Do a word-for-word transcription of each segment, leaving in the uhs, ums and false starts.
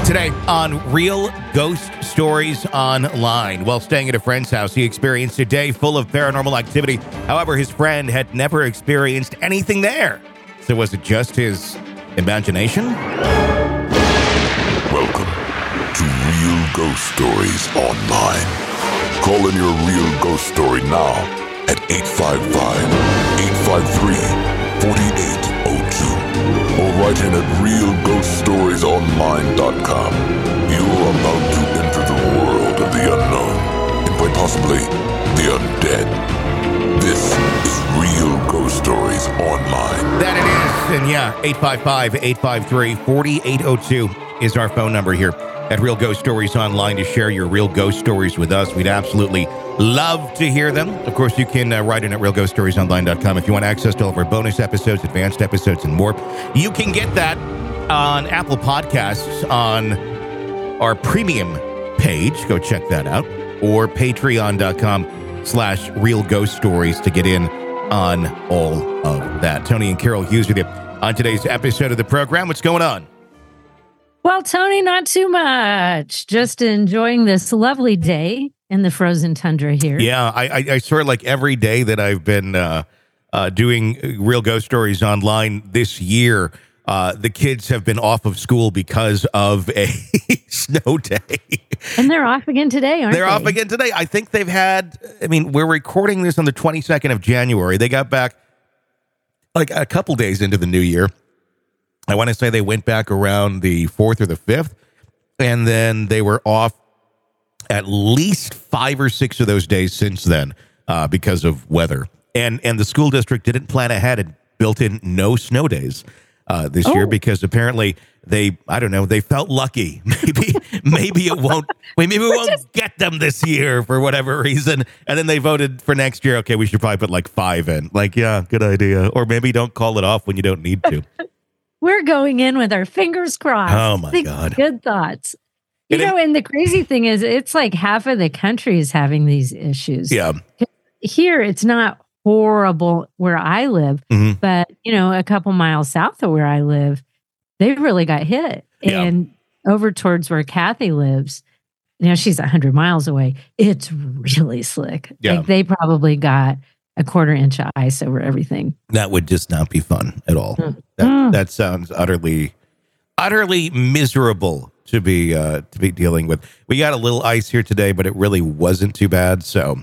Today on Real Ghost Stories Online. While staying at a friend's house, he experienced a day full of paranormal activity. However, his friend had never experienced anything there. So was it just his imagination? Welcome to Real Ghost Stories Online. Call in your real ghost story now at eight five five, eight five three, four eight zero two or write in at real ghost stories online dot com. You are about to enter the world of the unknown and quite possibly the undead. This is Real Ghost Stories Online. That it is. And yeah, eight five five, eight five three, four eight zero two is our phone number here at Real Ghost Stories Online to share your real ghost stories with us. We'd absolutely love to hear them. Of course, you can uh, write in at real ghost stories online dot com if you want access to all of our bonus episodes, advanced episodes, and more. You can get that on Apple Podcasts on our premium page. Go check that out. Or patreon.com slash real ghost stories to get in on all of that. Tony and Carol Hughes with you on today's episode of the program. What's going on? Well, Tony, not too much. Just enjoying this lovely day in the frozen tundra here. Yeah, I, I, I swear like every day that I've been uh, uh, doing Real Ghost Stories Online this year, uh, the kids have been off of school because of a snow day. And they're off again today, aren't they're they? They're off again today. I think they've had, I mean, we're recording this on the twenty-second of January. They got back like a couple days into the new year. I want to say they went back around the fourth or the fifth, and then they were off at least five or six of those days since then uh, because of weather. And and the school district didn't plan ahead and built in no snow days uh, this oh. year because apparently they, I don't know, they felt lucky. Maybe maybe it won't, maybe it won't just get them this year for whatever reason. And then they voted for next year. Okay, we should probably put like five in. Like, yeah, good idea. Or maybe don't call it off when you don't need to. We're going in with our fingers crossed. Oh, my Think God. Good thoughts. You and know, it, and the crazy thing is, it's like half of the country is having these issues. Yeah. Here, it's not horrible where I live, mm-hmm. but, you know, a couple miles south of where I live, they really got hit. Yeah. And over towards where Kathy lives, you know, she's one hundred miles away. It's really slick. Yeah. Like they probably got a quarter inch of ice over everything. That would just not be fun at all. Mm. That, mm. that sounds utterly, utterly miserable to be uh, to be dealing with. We got a little ice here today, but it really wasn't too bad. So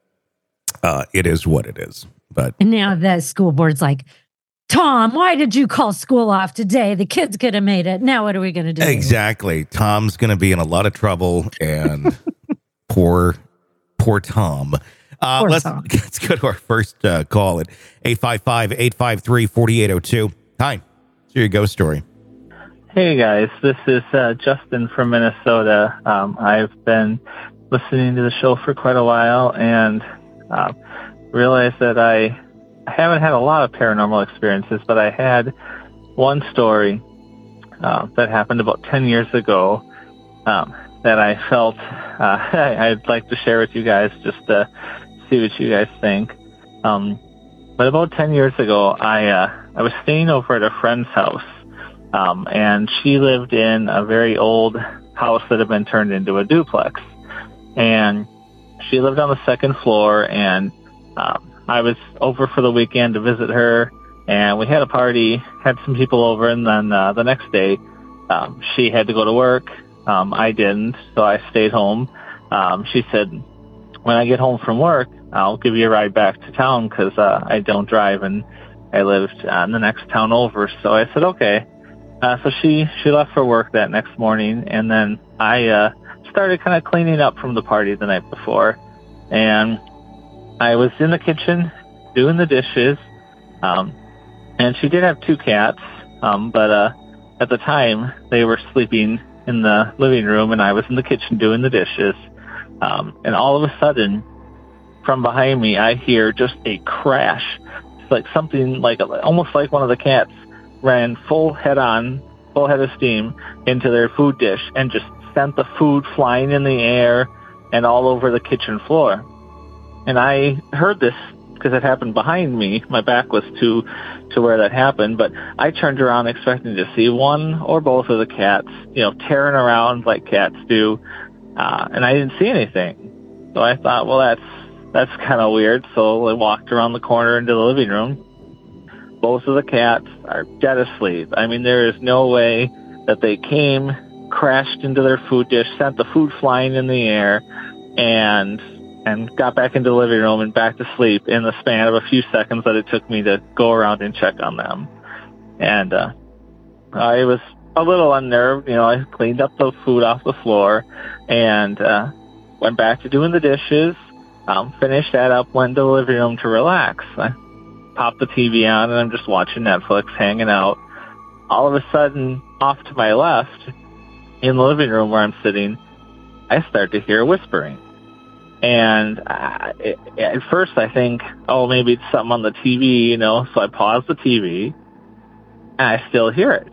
uh, it is what it is. But and now the school board's like, Tom, why did you call school off today? The kids could have made it. Now what are we going to do? Exactly. Tom's going to be in a lot of trouble, and poor, poor Tom. Uh, let's, let's go to our first uh, call at eight five five, eight five three, four eight zero two. Hi, it's your ghost story. Hey, guys. This is uh, Justin from Minnesota. Um, I've been listening to the show for quite a while and uh, realized that I haven't had a lot of paranormal experiences, but I had one story uh, that happened about ten years ago um, that I felt uh, I'd like to share with you guys just to see what you guys think. Um, but about ten years ago, I uh, I was staying over at a friend's house, um, and she lived in a very old house that had been turned into a duplex. And she lived on the second floor, and um, I was over for the weekend to visit her, and we had a party, had some people over, and then uh, the next day, um, she had to go to work. Um, I didn't, so I stayed home. Um, she said, when I get home from work, I'll give you a ride back to town because uh, I don't drive and I lived uh, in the next town over. So I said, okay. Uh, so she, she left for work that next morning, and then I uh, started kind of cleaning up from the party the night before. And I was in the kitchen doing the dishes, um, and she did have two cats, um, but uh, at the time they were sleeping in the living room, and I was in the kitchen doing the dishes. Um, and all of a sudden, from behind me, I hear just a crash. It's like something like, almost like one of the cats ran full head on, full head of steam into their food dish and just sent the food flying in the air and all over the kitchen floor. And I heard this because it happened behind me. My back was to to where that happened, but I turned around expecting to see one or both of the cats, you know, tearing around like cats do, uh, and I didn't see anything. So I thought, well, that's that's kind of weird. So I walked around the corner into the living room. Both of the cats are dead asleep. I mean, there is no way that they came, crashed into their food dish, sent the food flying in the air, and and got back into the living room and back to sleep in the span of a few seconds that it took me to go around and check on them. And uh, I was a little unnerved. You know, I cleaned up the food off the floor and uh, went back to doing the dishes, um, finished that up, went to the living room to relax. I popped the T V on, and I'm just watching Netflix, hanging out. All of a sudden, off to my left, in the living room where I'm sitting, I start to hear whispering. And uh, it, at first I think, oh, maybe it's something on the T V, you know, so I pause the T V, and I still hear it.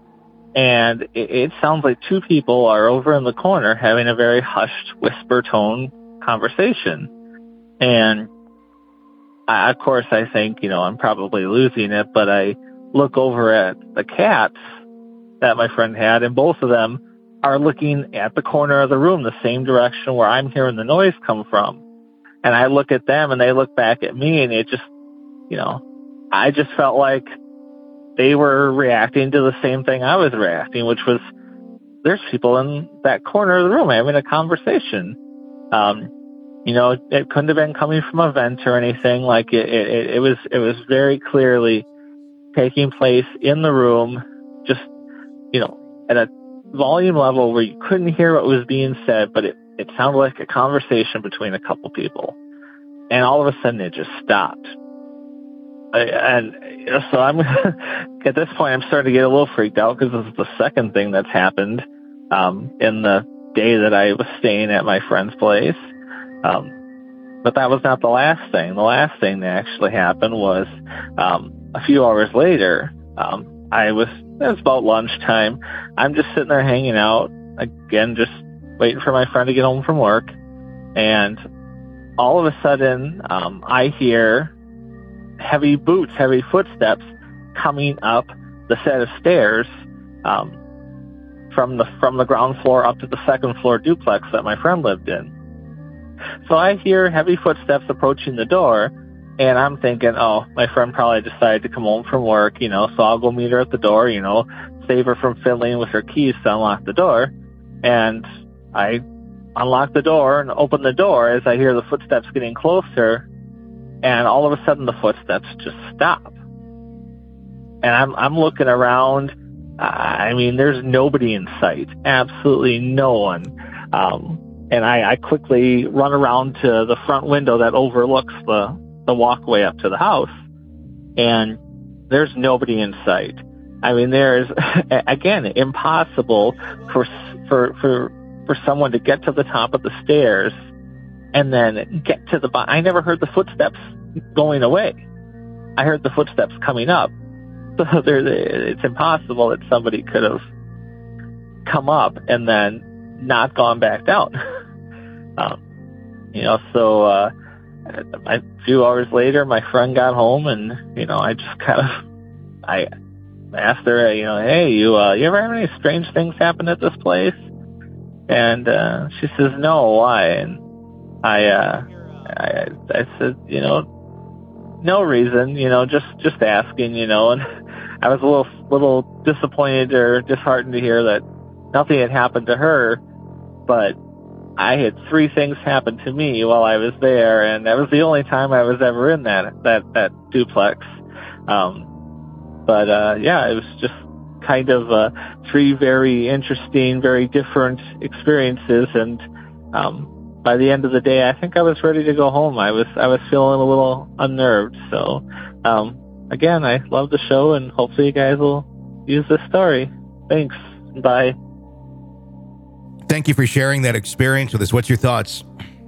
And it, it sounds like two people are over in the corner having a very hushed, whisper tone conversation. And I, of course, I think, you know, I'm probably losing it, but I look over at the cats that my friend had, and both of them are looking at the corner of the room, the same direction where I'm hearing the noise come from. And I look at them, and they look back at me, and it just, you know, I just felt like they were reacting to the same thing I was reacting, which was there's people in that corner of the room having a conversation. Um, you know, it couldn't have been coming from a vent or anything. Like it, it, it was, it was very clearly taking place in the room, just, you know, at a volume level where you couldn't hear what was being said, but it, it sounded like a conversation between a couple people. And all of a sudden it just stopped. I, and so I'm, at this point, I'm starting to get a little freaked out because this is the second thing that's happened um, in the day that I was staying at my friend's place. Um, but that was not the last thing. The last thing that actually happened was um, a few hours later, um, I was, it was about lunchtime. I'm just sitting there hanging out, again, just waiting for my friend to get home from work. And all of a sudden, um, I hear heavy boots, heavy footsteps coming up the set of stairs um, from the from the ground floor up to the second floor duplex that my friend lived in. So I hear heavy footsteps approaching the door, and I'm thinking, oh, my friend probably decided to come home from work, you know, so I'll go meet her at the door, you know, save her from fiddling with her keys to unlock the door. And I unlock the door and open the door as I hear the footsteps getting closer, and all of a sudden the footsteps just stop. And I'm I'm looking around. I mean, there's nobody in sight, absolutely no one. Um, and I, I quickly run around to the front window that overlooks the, the walkway up to the house, and there's nobody in sight. I mean, there's, again, impossible for for for for someone to get to the top of the stairs and then get to the bottom. I never heard the footsteps going away. I heard the footsteps coming up. So there, it's impossible that somebody could have come up and then not gone back down. um, you know, so uh, a few hours later, my friend got home, and you know, I just kind of I asked her, you know, hey, you uh, you ever have any strange things happen at this place? And uh, she says, no, why? And I, uh, I, I said, you know, no reason, you know, just, just asking, you know, and I was a little, little disappointed or disheartened to hear that nothing had happened to her, but I had three things happen to me while I was there, and that was the only time I was ever in that, that, that duplex. Um, but, uh, yeah, it was just kind of, uh, three very interesting, very different experiences, and, um, by the end of the day, I think I was ready to go home. I was I was feeling a little unnerved. So, um, again, I love the show, and hopefully you guys will use this story. Thanks. Bye. Thank you for sharing that experience with us. What's your thoughts?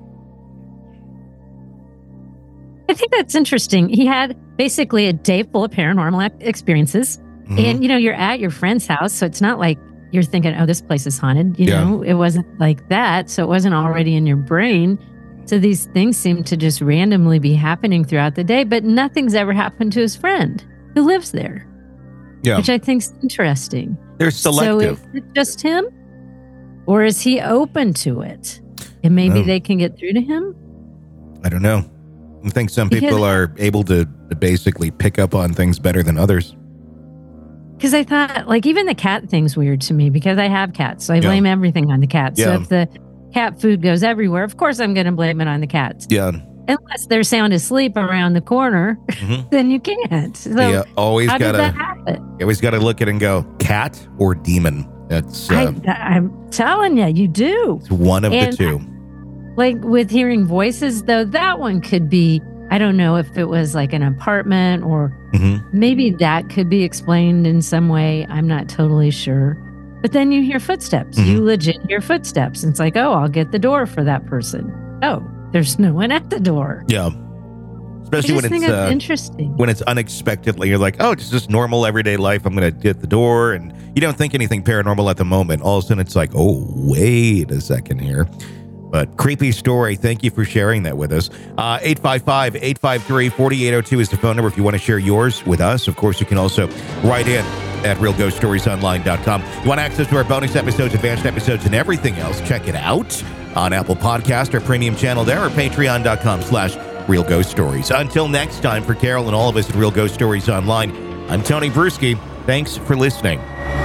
I think that's interesting. He had basically a day full of paranormal experiences. Mm-hmm. And, you know, you're at your friend's house, so it's not like you're thinking, oh, this place is haunted. You yeah. know, it wasn't like that. So it wasn't already in your brain. So these things seem to just randomly be happening throughout the day, but nothing's ever happened to his friend who lives there. Yeah. Which I think's interesting. They're selective. So is it just him? Or is he open to it? And maybe No. they can get through to him? I don't know. I think some people Because- are able to, to basically pick up on things better than others. Because I thought, like, even the cat thing's weird to me because I have cats. So I Yeah. blame everything on the cats. Yeah. So if the cat food goes everywhere, of course I'm going to blame it on the cats. Yeah. Unless they're sound asleep around the corner, Mhm. then you can't. So you always how did gotta that happen? you always gotta look at it and go, cat or demon. That's uh, I, I'm telling you, you do. it's one of and- the two. Like with hearing voices, though, that one could be, I don't know if it was like an apartment or hmm maybe that could be explained in some way. I'm not totally sure. But then you hear footsteps. Mhm. You legit hear footsteps. And it's like, oh, I'll get the door for that person. Oh, there's no one at the door. Yeah. I Especially just when think it's that's uh, interesting. when it's unexpectedly, you're like, oh, it's just normal everyday life. I'm gonna get the door, and you don't think anything paranormal at the moment. All of a sudden, it's like, oh, wait a second here. But creepy story. Thank you for sharing that with us. Uh, eight five five, eight five three, four eight zero two is the phone number if you want to share yours with us. Of course, you can also write in at real ghost stories online dot com. You want access to our bonus episodes, advanced episodes, and everything else, check it out on Apple Podcast, our premium channel there, or patreon.com slash Real Ghost Stories. Until next time, for Carol and all of us at Real Ghost Stories Online, I'm Tony Bruschi. Thanks for listening.